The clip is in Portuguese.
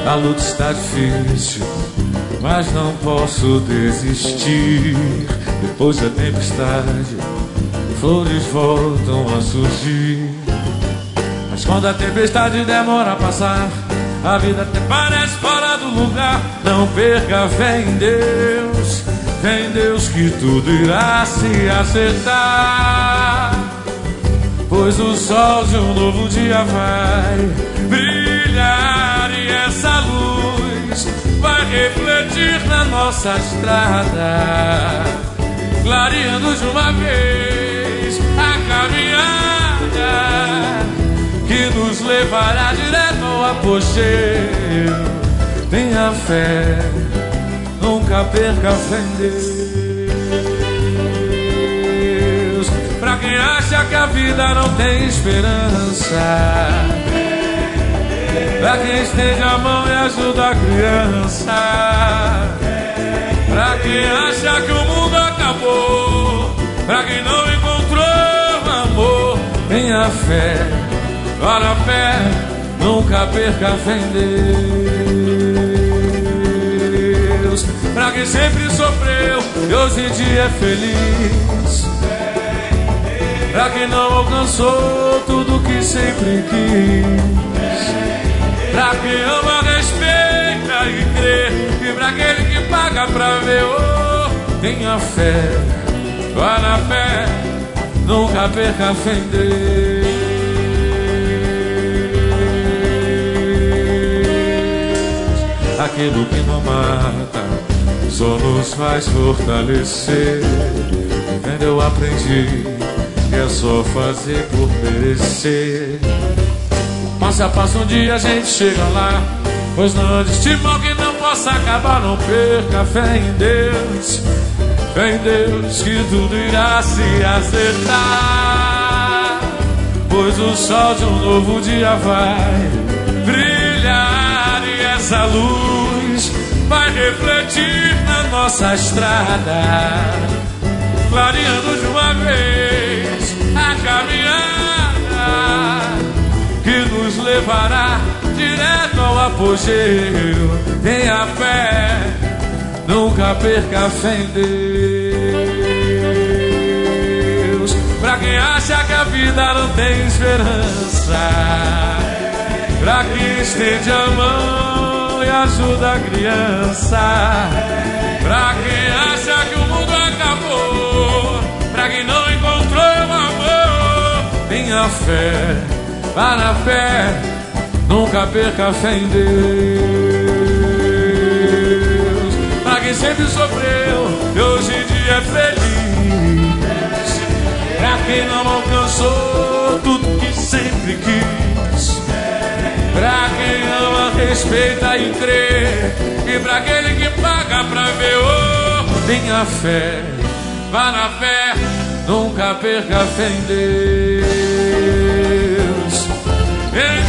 A luta está difícil, mas não posso desistir. Depois da tempestade, flores voltam a surgir. Mas quando a tempestade demora a passar, a vida até parece fora do lugar. Não perca a fé em Deus, fé em Deus que tudo irá se acertar. Pois o sol de um novo dia vai brilhar e essa luz vai refletir na nossa estrada, clareando de uma vez a caminhada que nos levará direto ao apogeu. Tenha fé, nunca perca a fé em Deus. Pra quem acha que a vida não tem esperança, pra quem estende a mão e ajuda a criança, pra quem acha que o mundo acabou, pra quem não encontrou amor, tenha fé, ora a fé, nunca perca a fé em Deus. Pra quem sempre sofreu e hoje em dia é feliz, pra quem não alcançou tudo que sempre quis, pra quem ama, respeita e crê, e pra aquele que paga pra ver, oh, tenha fé, vá na fé, nunca perca a fé em Deus. Aquilo que não mata só nos faz fortalecer. Vivendo eu aprendi que é só fazer por merecer. Passo a passo um dia a gente chega lá, pois não existe mal que não possa acabar. Não perca a fé em Deus, fé em Deus que tudo irá se acertar. Pois o sol de um novo dia vai brilhar e essa luz vai refletir na nossa estrada, clareando de uma vez a caminhada que nos levará direto ao apogeu. Tenha fé, nunca perca a fé em Deus. Pra quem acha que a vida não tem esperança, pra quem estende a mão e ajuda a criança, pra quem acha que o mundo acabou, pra quem não encontrou o amor, tenha fé, vá na fé, nunca perca a fé em Deus. Pra quem sempre sofreu e hoje em dia é feliz, pra quem não alcançou tudo que sempre quis, pra quem ama, respeita e crê, e pra aquele que paga pra ver, oh, tenha fé, vá na fé, nunca perca a fé em Deus.